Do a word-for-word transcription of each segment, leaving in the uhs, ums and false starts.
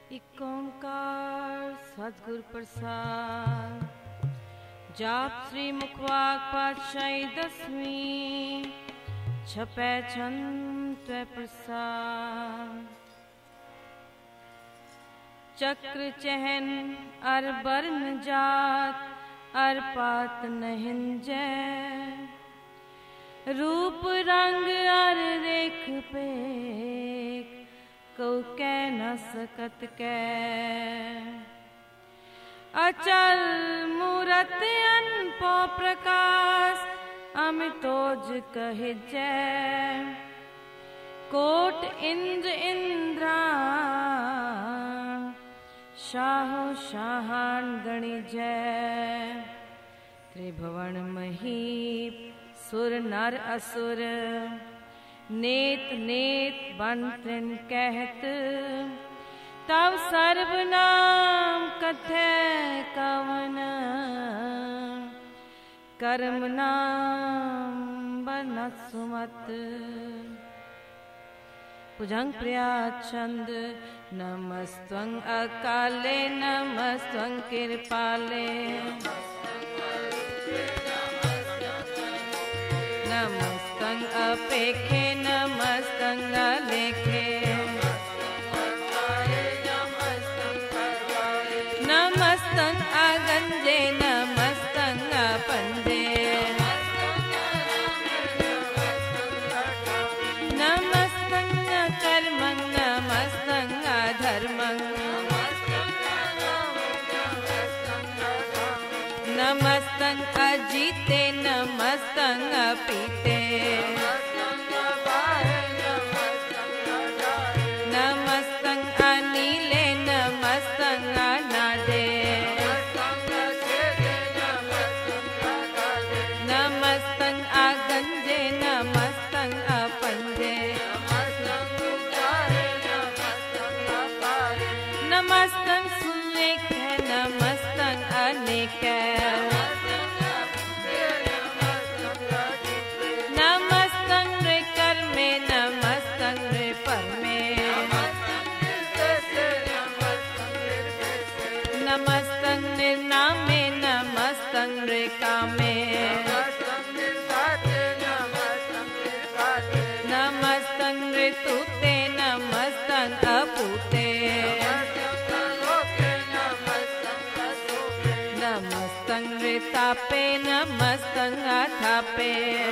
इक ओंकार सतगुर प्रसाद। जाप श्री मुखवाक पातशाही दसवीं छपै छंद प्रसाद। चक्र चहन अर बरन जात अर पात नहिंजै। रूप रंग अर रेख पेख कौ कह न सकत कै। अचल मूरत अनपो प्रकाश अमितोज कहिजै। कोट इंद्र इंद्रा शाहो शाहान गणिजै। त्रिभुवन महीप सुर नर असुर नेत नेत बन त्रिन कहत। तव सर्वनाम कथै कवन कर्म नाम बनत सुमत। भुजंग प्रिया छंद नमस्त्वं अकाले नमस्त्वं कृपाले। नमस्तं अपेखे नमस्तं अलेखे। नमस्तं अगंजे नमस्तं अपंजे। नमस्तं कर्मं नमस्तं अधर्मं। नमस्तं अजीते नमस्तं अपीते। नमस्तं अनीले नमस्तं अनादे। नमस्तं अगंजे नमस्तं अपंजे। नमस्तं सुलेख नमस्तं अनेक। नमस्तं कर्मे नमस्तं परमे। नमस्तं निर्नामे नमस्तं कामे। नमस्तं ऋतुते नमस्तं अपूते। नमस्तं ऋतापे नमस्तं अथापे।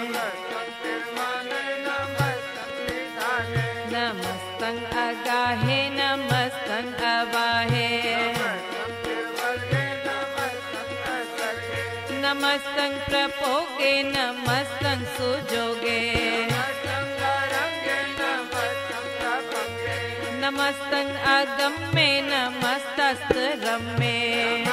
नमस्तं अगाहे नमस्तं अवाहे। नमस्तं प्रपोगे नमस्तं सुजोगे। नमस्तं अगम्ये नमस्तस्त्रम्ये।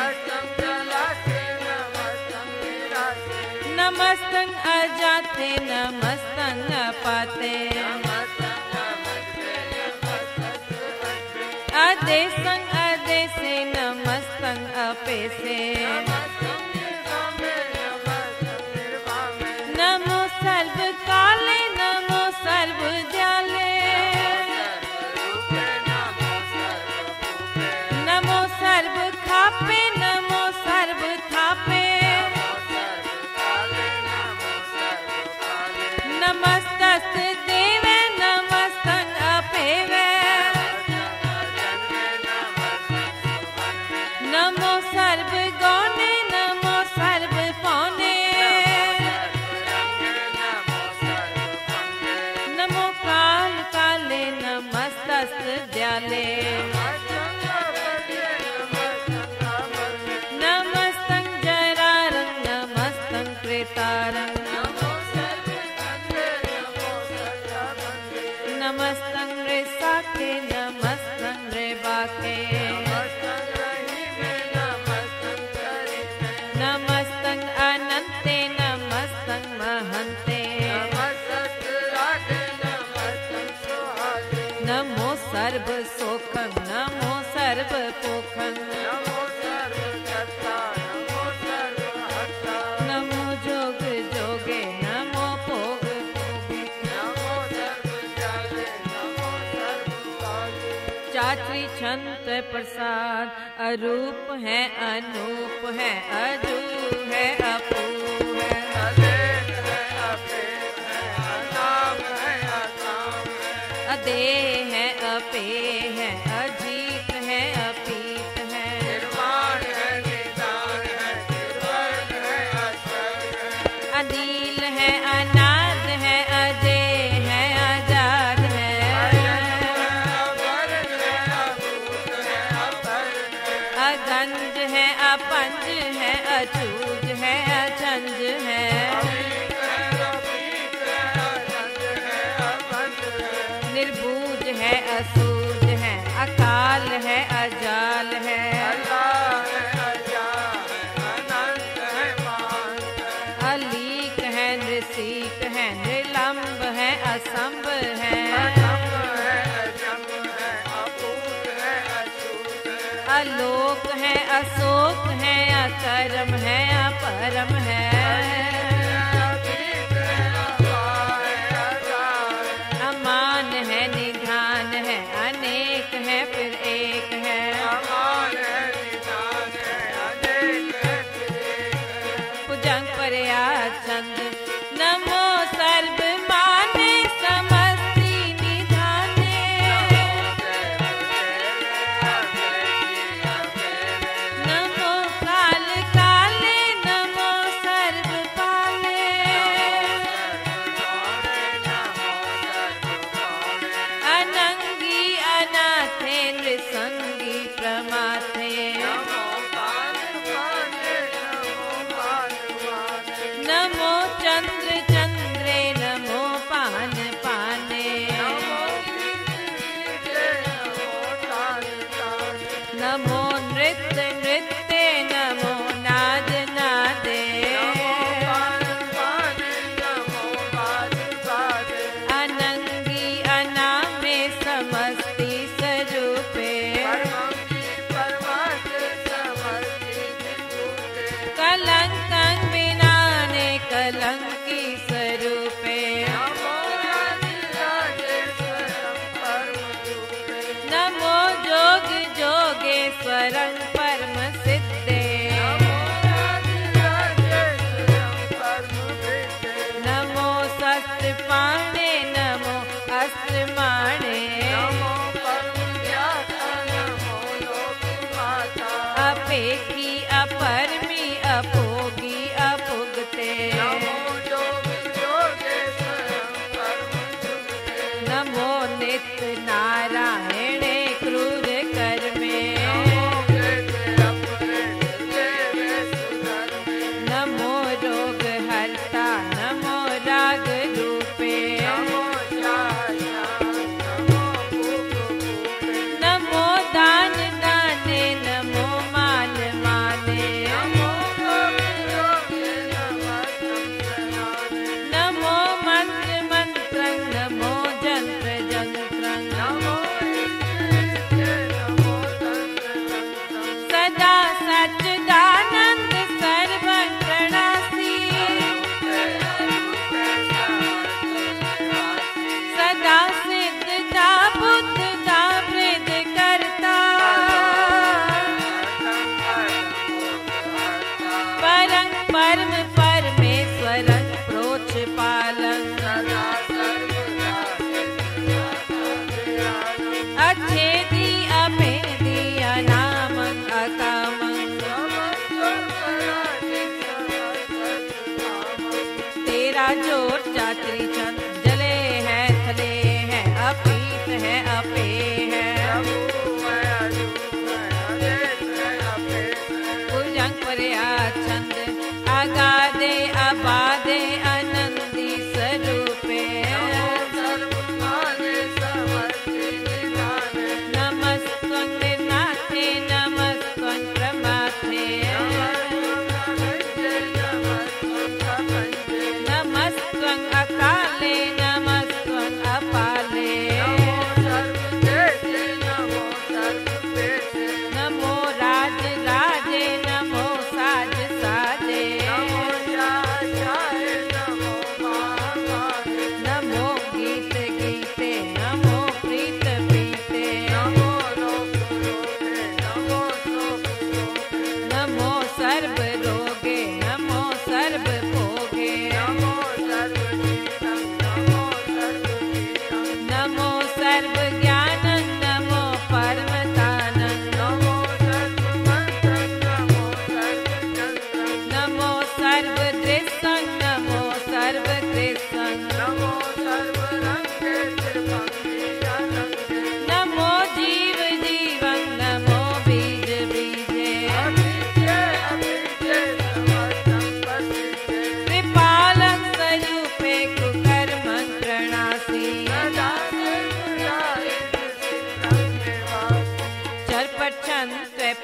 नमस्तं अजाते नमस्तं अपाते। अदेशं अदेशे नमस्तं अपेशे। नमो सर्वकाले नमो सर्वज्ञाले। नमो सर्वखापे नमो सर्वथापे। नमस्तस्ते देवे नमस्तं अपेवे। नमो सर्वगौणे नमो सर्वपौने। नमो काल काले नमस्तस्ते दयाले। नमस्तं जरारं नमस्तं क्रेतारं। नमस्तं ऋसाखे नमस्तं ऋबाखे। नमस्तं अनन्ते नमस्तं महन्ते। नमो सर्वसोखं नमो सर्वपोखं। नमो जोग जोगे नमो भोग भोगे। चाची छंत प्रसाद, अरूप है अनूप है, अजू है अपू है, अदेह है अपेह है, अनाम है असाम है, अदेह है अपेह है, अजीत है अपीत है, निर्वाण है निदान है, निर्वर्ग है अस्वर्ग है, अनील है अनाद है, अजय है आजाद है, अगंज है अपंज है, अचूज है अचंज है, निर्बूज है असूज है, अकाल है अजाल है, अलीक है नृसीक है, निर्लंब है असंभ है, अलोक है अशोक है, अकर्म है अपरम है, अमान है निधान है, अनेक है फिर एक है, भुजंग परया चंद, नमो सर्व माने समस्ती निधाने, नमो काल काले, नमो सर्व पाले, अनंगी अनाथे नृसंगी प्रमाथे, नमो चंद्र चंद्रे, नमो पान पाने, नमो नृत्य नृत्य, नमो नाद नादे, अनंगी अनामे समस्ती स्वरूपे, कलंकं विनाने कलंकी स्वरूपे, नमो जोग जोगेश्वरं परम सिद्धे, नमो शस्त्र पाणे, नमो अस्त्र माणे, अपेखी अपरमी अपोगी अपुगते, नमो नित्य नारायणे क्रूर कर्मे, नमो रोग हरता, नमो राग रूपे, नमो दान दाने, नमो मान मान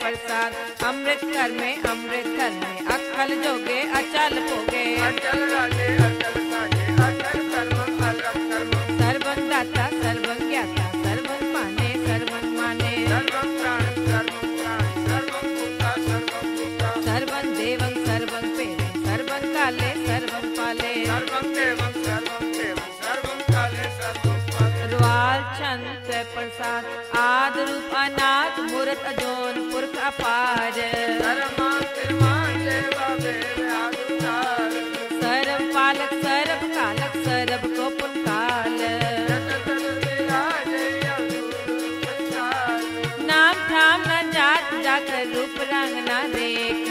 प्रसाद। अमृत घर में अमृत घर में अक्खल जोगे अचल पोगे। अचल राजे अचल साजे अचल कर्म अलग कर्म। सर्वं दाता सर्वं ज्ञाता सर्वं माने सर्वं माने। सर्वं प्राण सर्वं प्राण सर्वं भूता सर्वं भूता। सर्वं देवं सर्वं पेरे सर्वं काले सर्वं पाले। सर्वं देवं सर्वं देवं सर्वं काले सर्वं पाले। रुआल छंद प्रसाद आद रूप अनाथ मूरत अजोन पुरख अपार। सर्वमान निर्माण देवा देव आदुतार। सर्व पालक सर्व कालक सर्व को पुनकाल। जगत विराजे अवधूत संसार। नाम ठाम न जात जाकर रूप रंग न देख।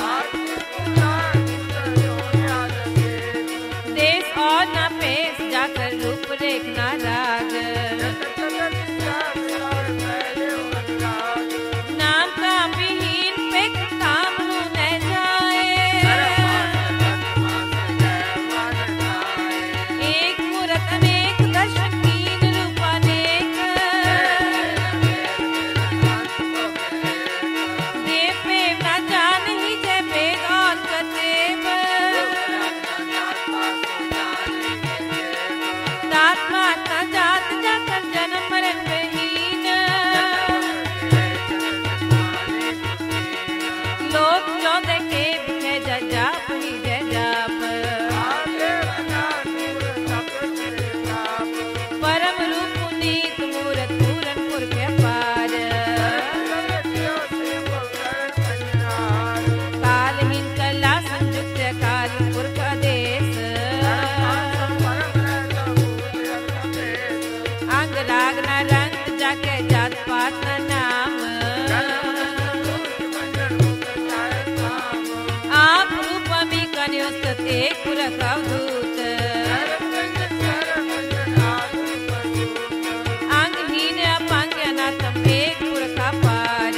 देश और न पेश जाकर रूप रेख न राग। नाम का विहीन पे काम हो न जाए। एक मूरत अनेक दर्शन कीन रूप अनेक। देव प्रेम न जान ही जय वेद और कतेब। दात्मा न जात जाकर जन्म मरण विहीन। लोक जो देखे बिखे जय जाप ही जय जाप। परम रूप पुनीत मूरत पूरन पुरख अपार। कालहीन कला संयुक्त काल पुरख आदेश। अंग राग न रंग जाके जात पात न नाम। आप रूप अमी कन्युस्त एक पुरख अवधूत। अंगहीन अपंग अनाथम एक पुरख अपार।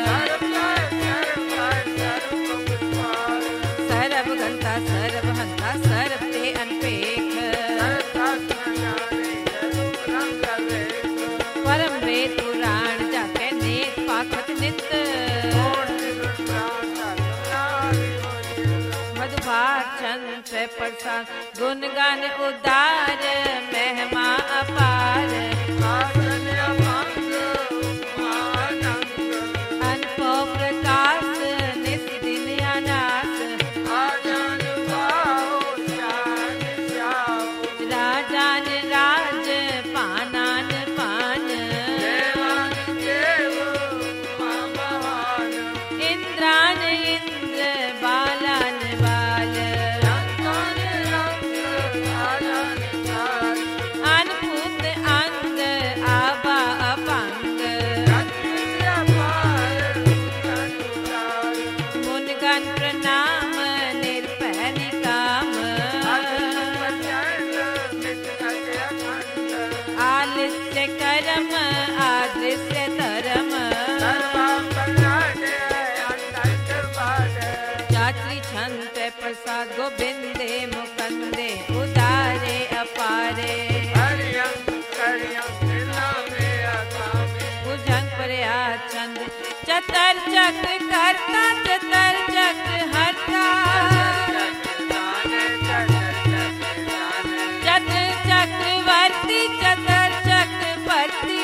सर्व घंटा सर्व हंता सर्व ते अनपेख। परम वेद पुराण जाके नेक पाखत नित। मधुभार छंद प्रसाद गुण गान उदार महिमा अपार। अनुभव प्रकाश निस दिन अनास। राजान राज पानान पान। इंद्रान इंद्र बालान बाल। अनपूत अंग आबा अपंग। मुनगन प्रणाम निर्भय निकाम। आलस्य कर्म आदृश्य धर्म। चाचरी छंद प्रसाद गोविंदे मुकंदे उदारे अपारे। भुजंग प्रया छंद चतर चक्र करता चतर चक्र हरता। चतर चक्रवर्ती चतर चक्रवर्ती।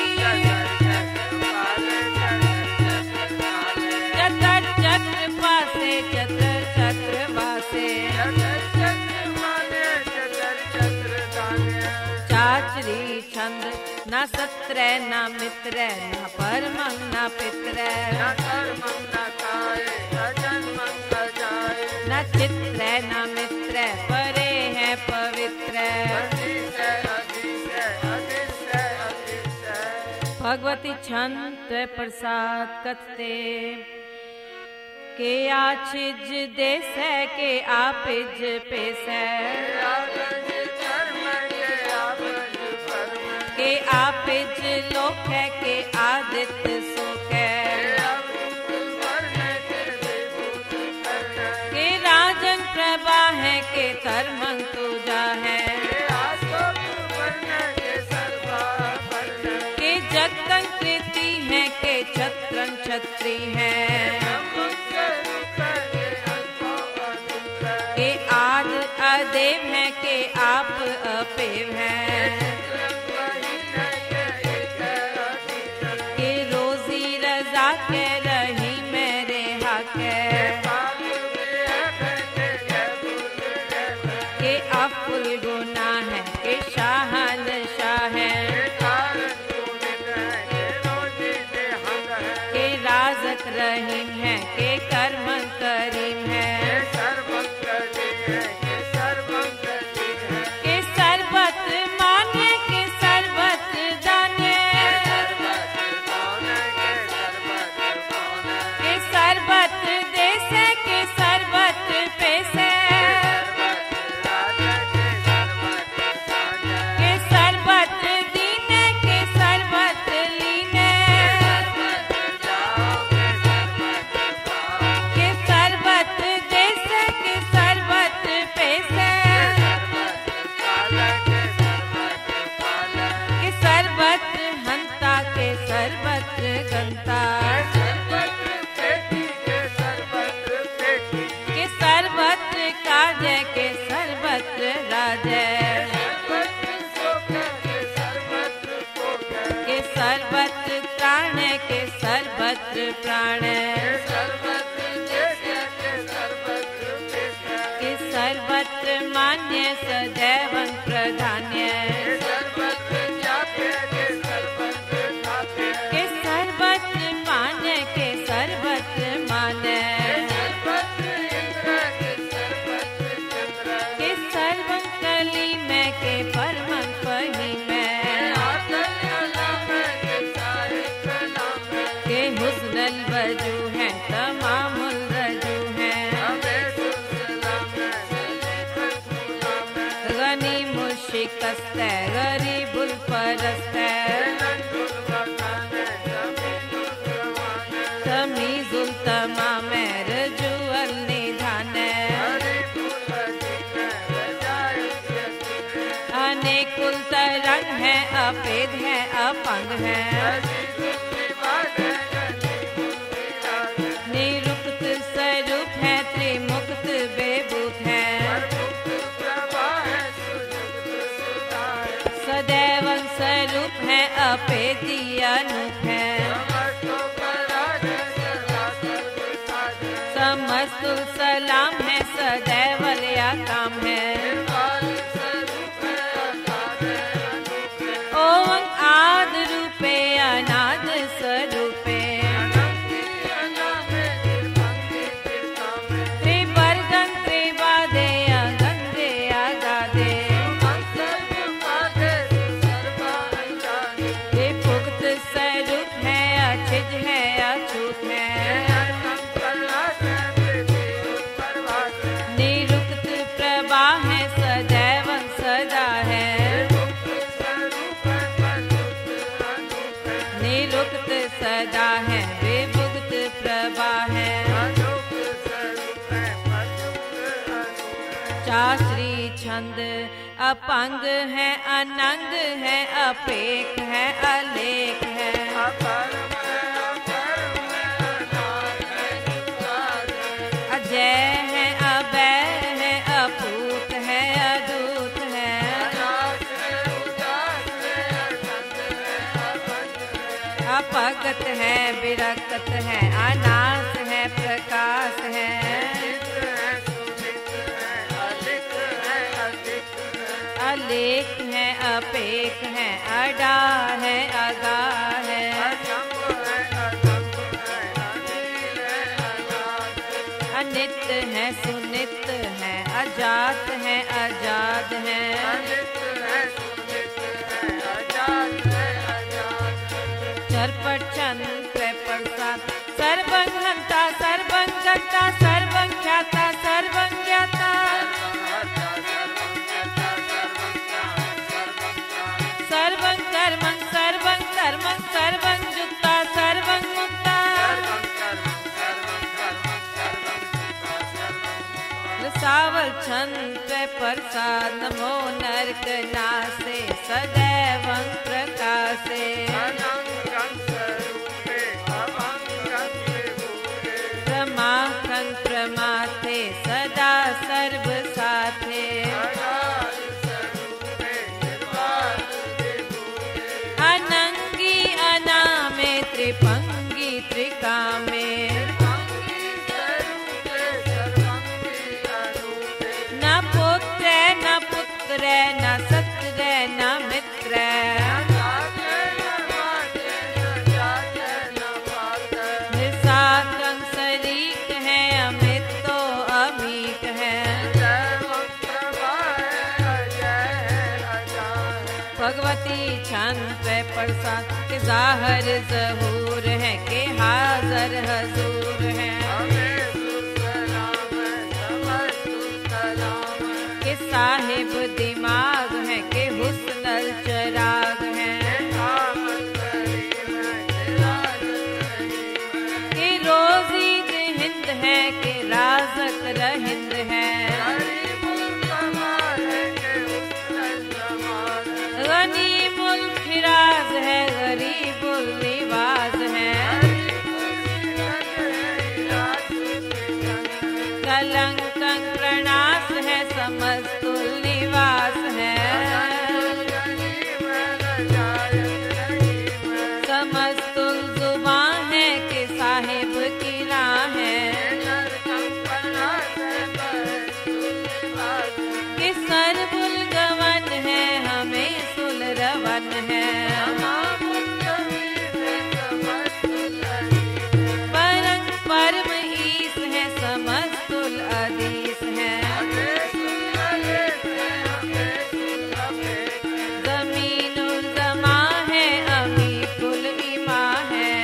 चतर चक्र पासे चतर चक्र वासे। चाचरी छंद न सत्र न मित्र न परमं न पित्र। न चित्र न मित्र परे है पवित्र। भगवती छंद प्रसाद कथते के आछिज देश है के आपिज पेश है। के आपिज लोक है के आदित्य सुख है। के राजन प्रभा है के धर्मं तुजा है। के जगतं कृति है के छत्रं छत्री है। के रही मेरे हाके के अफुल गुना है के शाहन शाह है के राज़त रहीम है के कर्म करीम है के सरबत माने के सरबत दाने के सरबत देसे के सरबत पैसे के सरबत दीने के सरबत लीने के सरबत देसे के सरबत पैसे के सरबत हंता के सरबत गंता के सरबत काजे के सरबत राजे के सरबत प्राण के सरबत प्राण के सरबत मान्य सदैवं प्रधान्य के सरबत मान्य के सरबत मान्य के सर्वं कली में के परमं पही में के हुस्नल वजू है तमामुल रजू है गनी मुशिकस्त है गरीबुल परस्त है तमीजुल तमाम है रजूअल निधान है अनेकुल तरंग है अपेद है अपंग है निरुक्त स्वरूप है त्रिमुक्त बेबूत है सदैवं स्वरूप है अपेदी अनूप है समस्तुल सलाम है सदैवल या काम है ओं आद रूपे अनाद स्वरूपे त्रिवर्गं त्रिवादे अगंधे अगाधे त्रिपुक्त स्वरूप है अचिज है अछूत है निरुक्त प्रभा है सदैवं सदा है निरुक्त सदा है विभुक्त प्रभा है चाश्री छंद अपंग है अनंग है अपेख है अलेख है अजय है अभय है अपूत है अदूत है अपगत है विरक्त है अनास है प्रकाश है अलेख है अपेख है अडा है अगा है अनित है सुनित है अजात है आजाद है चरपट चंद्र प्रसाद सर्वं हंता सर्वं कर्ता सर्वं ख्याता सर्वं ज्ञाता सर्वं कर्मं सर्वं कर्मं सर्वं जुक्ता सर्वं मुक्ता सावल छंद प्रसाद नमो नरक नासे सदैवं प्रकाशे प्रमाखं प्रमाथे सदा सर्व साथे अनंगी अनामे त्रिपंगी त्रिकामे न पुत्र न पुत्र न सत्र न मित्र निसाकं शरीक है अमित तो अमीक है भगवती छंद प्रसाद के जाहर जहूर है के हाजर हजूर है के साहिब दिमाग है के हुस्नल चराग है के रोजी हिंद है के राजक रहिंद है गनीमुल फिराज है गरीबुल निवाज है कलंकं प्रणास है समस्तुल निवास है समस्तुल जुबान है के साहिब की राह है कि सरबुल गवन है हमें सुल रवन है परंग परम ईस है समस्तुल अदीस है जमीनुल जमा है अमी कुल इमा है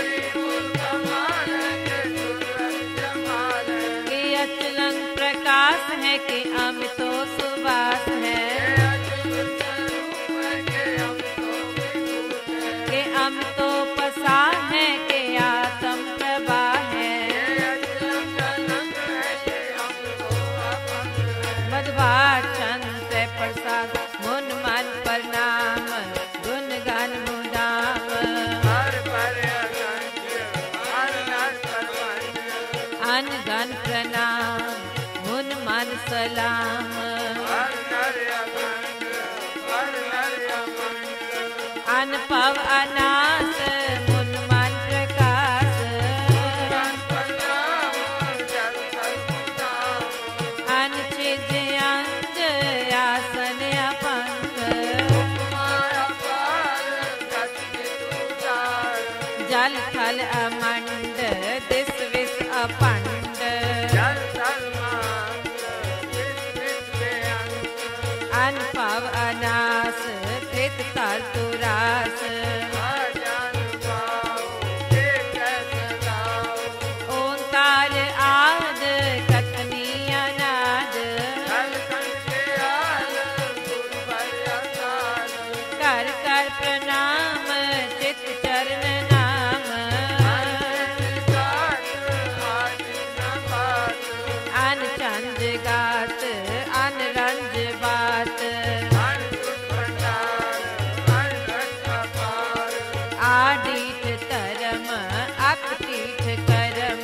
कि अचलंग प्रकाश है कि अमितो सुबास है के अमितो पसा है के आत्म प्रभा है मधुभाषण से प्रसाद मुन मन प्रणाम गुण गान मुदाम अन गन प्रणाम मुन मन सलाम अनपव अनास मुन मन प्रकाश अनचिज अंज आसन अपंग जल थल अमंड दिस विस अपंड अनपव अनास कृत तल तुरास ओंकार आद कतनी अनाद कर कर प्रणाम चित चरण नाम अन चंद गात अन रंज बात आडीठ तरम अकटीठ करम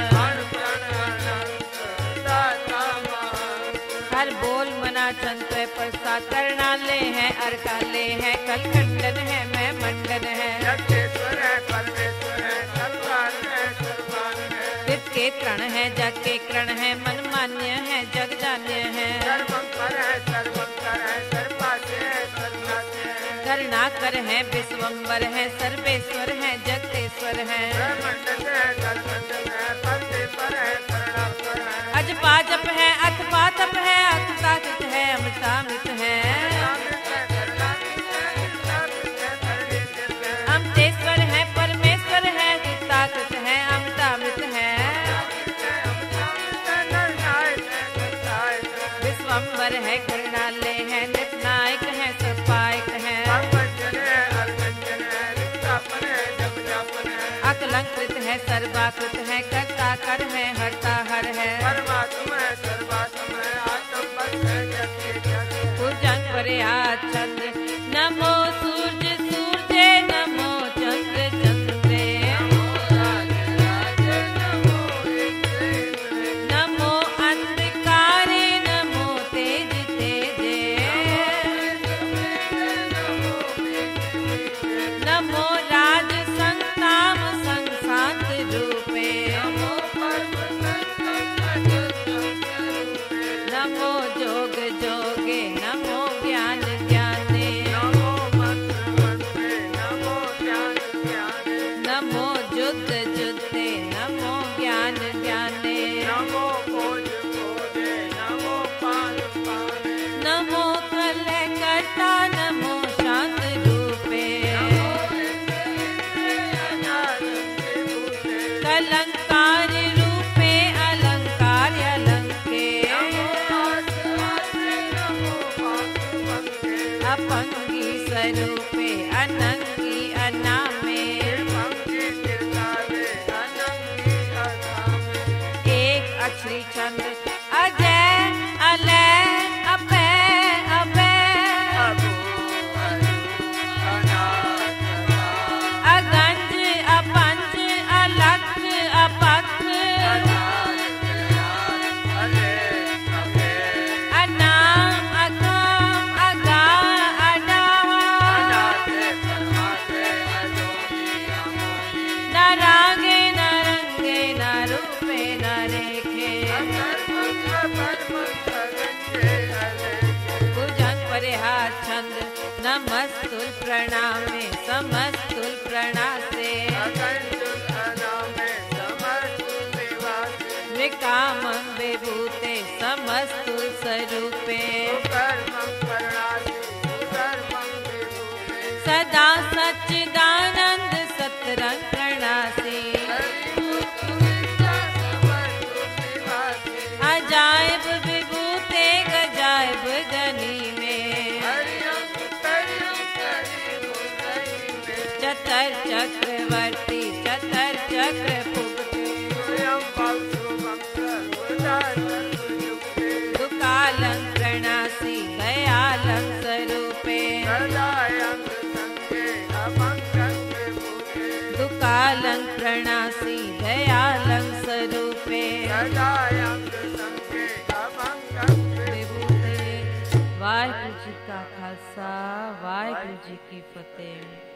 हर बोल मना चंद्र प्रसाद करनाले हैं अरकाले हैं कलखंडन है मैं मंडन है विद के तृण है जग के करण है मन मान्य है जग जान्य है करुणाकर है विश्वम्बर है सर्वेश्वर है जगतेश्वर है अज पाजप है अथ पातप है अथ ताकित है अमृतामित है अमृतेश्वर है परमेश्वर है ताकित है अमृतामित है विश्वम्बर है करुणालय है निपनायक है सपायक है अकलंकृत है सर्वाकृत है कर्ता कर है हरता हर है पूजन पर्या चंद्र नमो सूर्य सूर्य नमो चंद्र चंद्र नमो अंधकारे नमो तेज तेज नमो राज संताम संसार नमो जुद जुते नमो ज्ञान ज्ञाने नमो खोज खोजे नमो पान पाने नमो कले करता नमो शांत रूपे कलंकार रूपे अलंकार अलंके अपंगी स्वरूपे अनंगी अनामे एक अक्षरी चंद्र अजय अलय अभय अभय अगंज अपंज अलख अपख अनाम अकाम अगा अडा न रागे न रंगे न रूपे न रेखे भुजंग परिहार छंद नमस्तुल प्रणामे समस्तुल प्रणासे निकामं विभूते समस्तुल स्वरूपे सदा सच्चिदानंद सतरंग प्रणासी अजायब विभूते गजायब गनी में चतर चक्रवर्ती चतर चक्र पुगते दुकालं प्रणासी दयालं स्वरूपे दुकालं प्रणासी दयालं स्वरूपे विभूते वाहिगुरु जी का खालसा वाहिगुरु जी की फतेह।